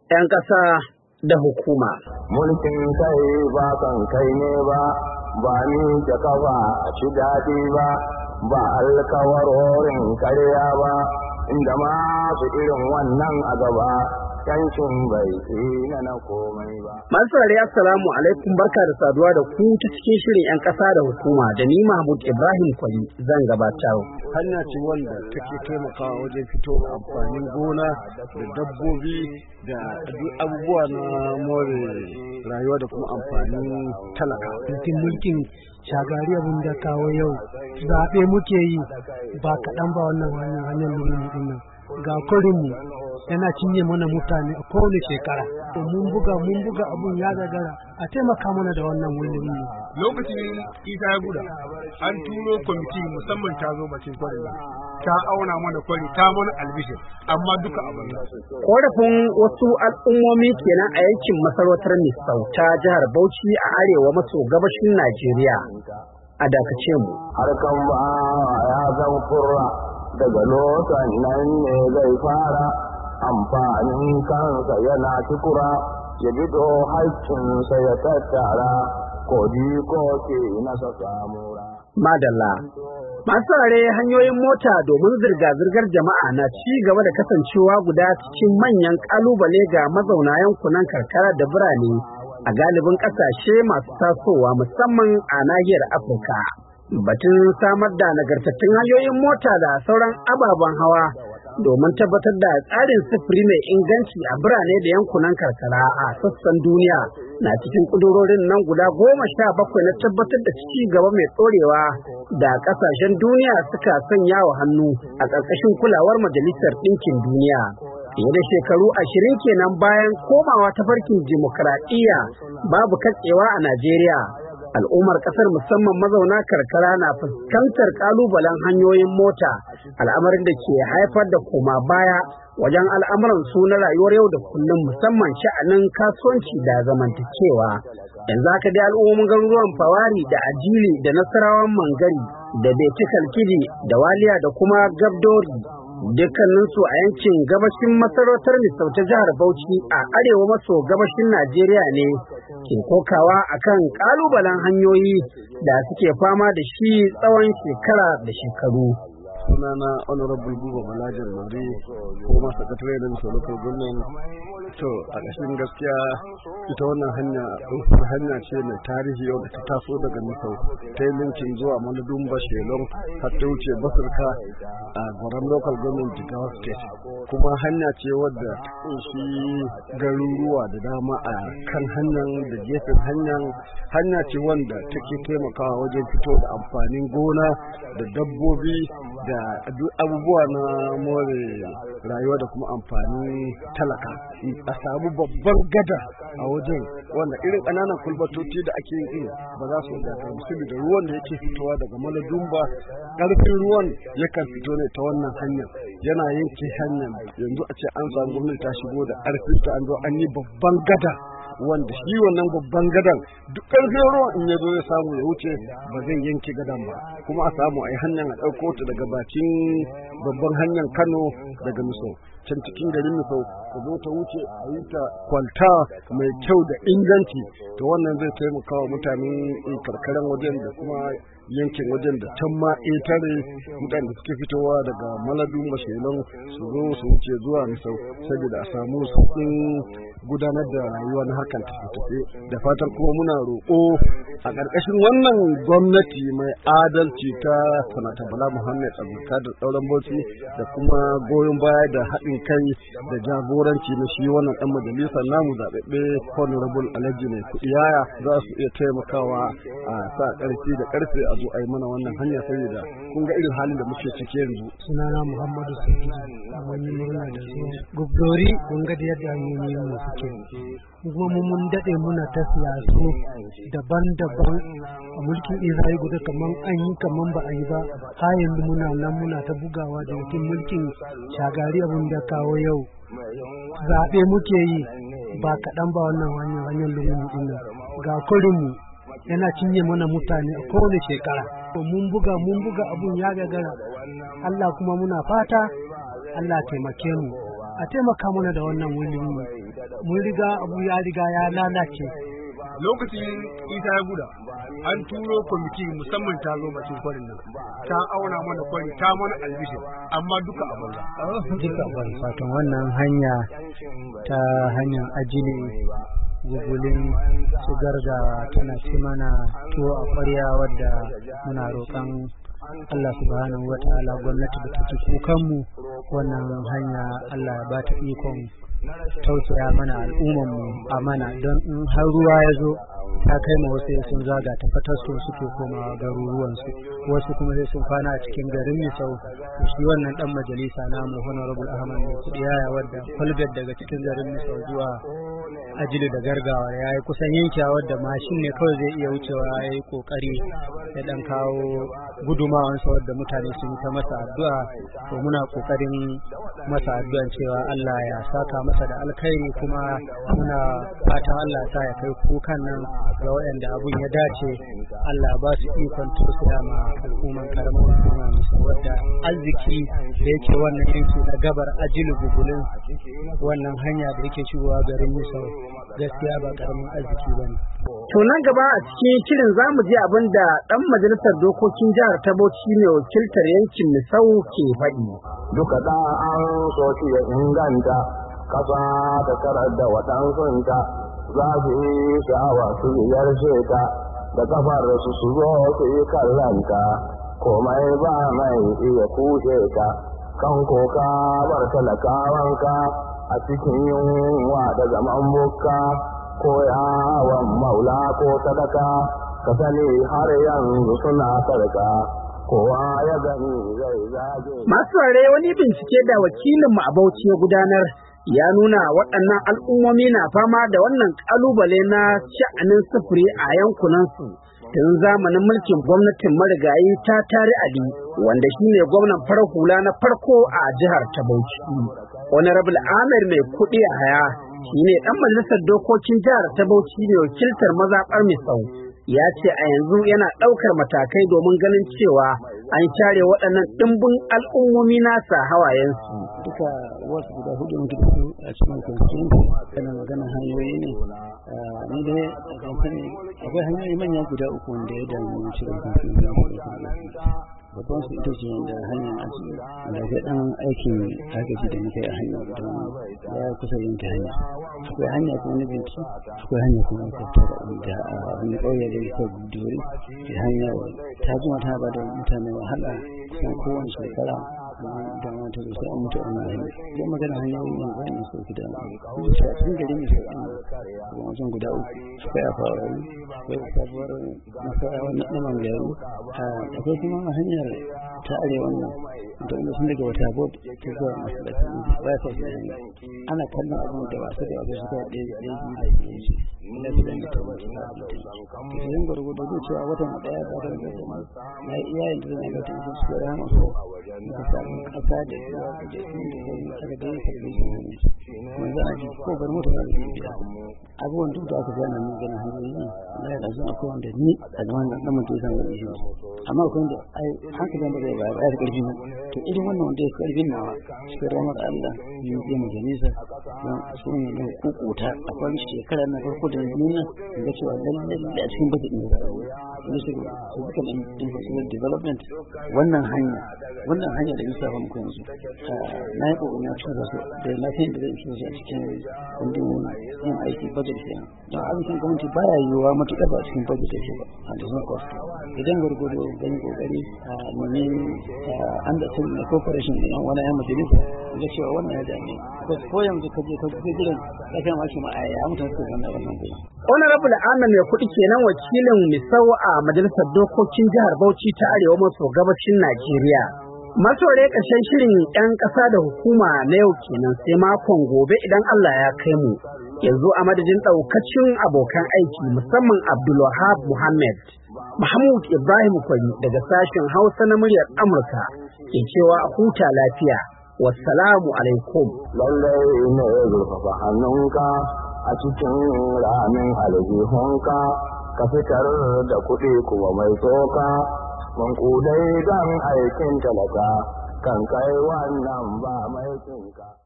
'yan ƙasa da hukuma. Mulkin kai ba kan kai ne ba, ba ni da kafa a ci daɗi ba, ba alkawarorin karya ba, inda masu irin wannan a gaba. Yancin bai tsina na komai ba. Masu saurari assalamu alaikum, barka da saduwa da ku ta cikin shirin 'yan ƙasa da hukuma da ni Mahmud Ibrahim Kwali zan gabatar. Hanya ce wanda take taimakawa wajen fito amfanin gona da dabbobi da duk abubuwa na more rayuwa da kuma amfanin talaka. Mulkin shagari abin da kawo yau zaɓe muke yi ba kaɗan ba wannan hanyar lumin din nan. Ga kurinmu yana cinye mana mutane a kowane shekara. Mun buga abun ya gagara a taimaka mana da wannan wuri. Lokacin Isa ya guda an turo kwamiti musamman ta zo bakin kwari ta auna mana kwari ta mana albishir amma duka abin. Korafin wasu al'ummomi kenan a yankin masarautar Misau ta jihar Bauchi a arewa maso gabashin Najeriya. A dakace mu. Harkan ba ya zan kurra daga lotan nan ne zai fara amfanin kansa yana tukura ya bido haƙƙinsa ya tattara kodi ko ke nasa samura. Madalla. Masu rare hanyoyin mota domin zirga-zirgar jama'a na ci gaba da kasancewa guda cikin manyan ƙalubale ga mazauna yankunan karkara da birane a galibin ƙasashe masu tasowa musamman a nahiyar Afirka. Batun samar da nagartattun hanyoyin mota da sauran ababen hawa domin tabbatar da tsarin sufuri mai inganci a birane da yankunan karkara a sassan duniya na cikin ƙudurorin nan guda 17 na tabbatar da ci gaba mai ɗorewa da ƙasashen duniya suka sanya wa hannu a ƙarƙashin kulawar Majalisar Ɗinkin Duniya. Fiye da shekaru 20 kenan bayan komawa tafarkin dimokuraɗiyya babu katsewa a Najeriya. Al'ummar ƙasar musamman mazauna karkara na fuskantar ƙalubalen hanyoyin mota, al'amarin da ke haifar da koma baya wajen al'amuran su na rayuwar yau da kullum musamman sha'anin kasuwanci da zamantakewa. Yanzu haka dai al'ummomin garuruwan Fawari da Ajili da Nasarawan Mangari da Beti Kalkidi da Waliya da kuma Gabdori dukkaninsu a yankin gabashin masarautar Misau ta jihar Bauchi a arewa maso gabashin Najeriya ne ke kokawa akan kalubalen hanyoyi da suke fama da shi tsawon shekara da shekaru. Sunana Honorable Buba Balajar Mari, kuma sakatare da Misau Local Government. To a ƙashin gaskiya ita wannan hanya ce mai tarihi yau da ta taso daga Misau ta yi linkin zuwa Maladumba Shelon har ta wuce Basirka a Gwaram Local Government Jigawa State. Kuma hanya ce wadda ta kunshi garuruwa da dama a kan hanyar da gefen hanya ce wanda take taimakawa wajen fito da amfanin gona da dabbobi da duk abubuwa na more rayuwa da kuma amfanin talaka. A samu babban gada a wajen wanda irin ƙananan kulbatoci da ake yi ba za su wadata musulmi da ruwan da yake fitowa daga Maladumba, ƙarfin ruwan yakan fito ne ta wannan hanyar yana yanke hanyar. Yanzu a ce an samu gwamnati ta shigo da ƙarfin ta an zo an yi babban gada wanda shi wannan babban gadan duk ƙarfin ruwan in ya zo ya samu ya wuce ba zai yanke gadan ba, kuma a samu a yi hanyar a ɗauko ta daga bakin babban hanyar Kano daga Misau can cikin garin Misau ta zo ta wuce a yi ta kwalta mai kyau da inganci. To wannan zai taimaka wa mutanen karkaran wajen da kuma yankin wajen da can ma tare mutane da suke fitowa daga Maladumba Shelon su zo su wuce zuwa Misau saboda a samu sauƙin gudanar da rayuwa na hakan tafi. Da fatan kuma muna roƙo a ƙarƙashin wannan gwamnati mai adalci ta Sanata Bala Muhammad Abdulkadir da sauran Bauchi da kuma goyon baya da haɗin kai da jagoranci na shi wannan ɗan majalisa namu zaɓaɓɓe Honorable Alhaji Mai Kuɗi Yaya za su iya taimakawa a sa ƙarfi da ƙarfe a zo a yi mana wannan hanya saboda kun ga irin halin da muke ciki yanzu. Sunana Muhammadu Sadiq, wani murna da su Gubdori kun ga da yadda hanyoyin mu suke. Kuma mun daɗe muna ta siyasu daban-daban a mulkin Isra'i guda kaman an yi kaman ba a yi ba, har yanzu muna ta bugawa da yakin mulkin shagari abin da kawo yau. Zaɓe muke yi ba kaɗan ba wannan hanyar lumin din nan. Ga kurinmu yana cinye mana mutane a kowane shekara. Mun buga abun ya gagara. Allah kuma muna fata Allah taimake mu a taimaka mana da wannan wuri mun riga abu ya riga ya lalace. Lokacin Isa ya guda an turo kwamiti musamman ta zo bakin kwarin nan ta auna mana kwari ta mana albishir amma duka a banza. Duka a banza. Fatan wannan hanya ta hanyar ajili gugulin shigar da tana ci mana tuwo a ƙwarya wadda muna roƙon Allah subhanahu wa ta'ala gwamnati da take kukanmu wannan hanya Allah ya ba ta ikon tausaya mana al'ummanmu a mana don in har ruwa ya zo ta kai ma wasu sun zaga ta fatar su suke komawa garuruwansu wasu kuma sai sun kwana a cikin garin Misau. Shi wannan dan majalisa namu Honorable Ahmad Mai Kudi Yaya wadda kwalbet daga cikin garin Misau zuwa Ajili da Gargawa ya yi kusan yankewa wadda mashin ne kawai zai iya wucewa ya yi kokari ya dan kawo gudumawansa wadda mutane sun ta masa addu'a to muna kokarin masa addu'an cewa Allah ya saka masa da alkhairi kuma muna fatan Allah ya sa ya kai kukan nan ga waɗanda abun ya dace. Allah ba su ikon tausaya ma al'umman karamar hukuma wadda arziki da yake wannan yanki na gabar Ajili gugulin wannan hanya da yake shigowa garin Misau gaskiya ba karamin arziki bane. To nan gaba a cikin shirin zamu ji abin da dan majalisar dokokin jihar ta Bauchi ne wakiltar yankin Misau ke faɗi. Duka da an so shi ya inganta kasa ta karar da waɗansunta za su yi sha'awa su ziyarce ta da kafar su zo su yi kallanta komai ba mai iya kushe ta kan koka bar talakawanka a cikin yunwa da zaman bukka ko yawon maula ko sadaka ka sani har yanzu suna sarka kowa ya gani zai zage. Masu ware wani bincike da wakilinmu a Bauchi ya gudanar ya nuna waɗannan al'ummomi na fama da wannan ƙalubale na sha'anin sufuri a yankunansu tun zamanin mulkin gwamnatin marigayi ta Tari Ali wanda shine gwamnan farar hula na farko a jihar ta Bauchi. Honorable Ahmed Mai Kudi Yaya shine ɗan majalisar dokokin jihar ta Bauchi ne wakiltar mazaɓar Misau. Ya ce a yanzu yana ɗaukar matakai domin ganin cewa an share waɗannan ɗimbin al'ummomi nasa hawayensu. Duka wasu guda hudu mutum a cikin constituency kana magana hanyoyi ne. Ni dai akwai hanyoyi manya guda uku wanda ya damu cikin constituency. Babban su ita ce da hanyar aji da ga ɗan aikin agaji da muke a hanyar don ya kusa yanke hanya. Akwai hanya kuma na binci, akwai hanya kuma na tattara da wani ƙauye da ya dori da hanya ta jima ta ba da mutane wahala kusan kowane shekara da wata da sai an mutu a nan hanyar. Zai magana hanyoyi ne ba ne sau guda a cikin gari mai sau ɗin wajen guda uku akwai a faruwar akwai sabuwar masarawa na ɗaman garu akwai kuma hanyar ta arewa nan da wanda sun daga wata bot ta zuwa masarautar ba ya sauke hanyar ana kallon abin da ba su da abin suka ɗaya da na su dan ta wata ta yin gwargwado zai cewa watan ɗaya ba da gaba na iyayen da zai ga ta yi su da rama su da samun ƙasa da ruwa da jakin da zai aka da yin sarki su ne wanzu a ji ko bar mota da zai biya abubuwan duk da aka gana mun gana hanyoyi ne na ya rasu akwai wanda ni a zaman da mutum ya samu ishe amma akwai wanda ai haka zan da zai bayar da ƙarfi na to irin wannan wanda ya ƙarfin nawa cikin ramar Allah yi ya majalisa don su ne na kukuta akwai shekara na farko da nuna da cewa lallai a cikin bajet ne da su su duka da infrastructure development wannan hanya da nisa ba muku yanzu na yi ƙoƙarin cikin su da lafiyan da zai fi a cikin kundin yin aiki bajet ke don arzikin gwamnati baya yiwuwa matuƙar ba cikin bajet ke ba a da zuwa cost idan gwargwado zan yi ƙoƙari a nemi an da sun corporation da wani yan majalisa da cewa wannan ya dame ko yanzu ka je ka ga gidan ka kai maki ma ya mutane su zanna wannan gurin. Honorable Ahmed Mai Kudi kenan wakilin Misau a majalisar dokokin jihar Bauchi ta Arewa maso gabashin Najeriya. Masore ƙarshen shirin 'yan ƙasa da hukuma na yau kenan sai makon gobe idan Allah ya kai mu. Yanzu a madadin ɗaukacin abokan aiki musamman Abdulwahab Muhammad, Mahmud Ibrahim Kwari daga sashen Hausa na muryar Amurka ke cewa a huta lafiya. Wassalamu alaikum. Lallai ne zurfafa hannunka a cikin ramin aljihunka ka fitar da kuɗi kuma mai tsoka. Mankudai don aikin talaka kan kai wannan ba mai cinka.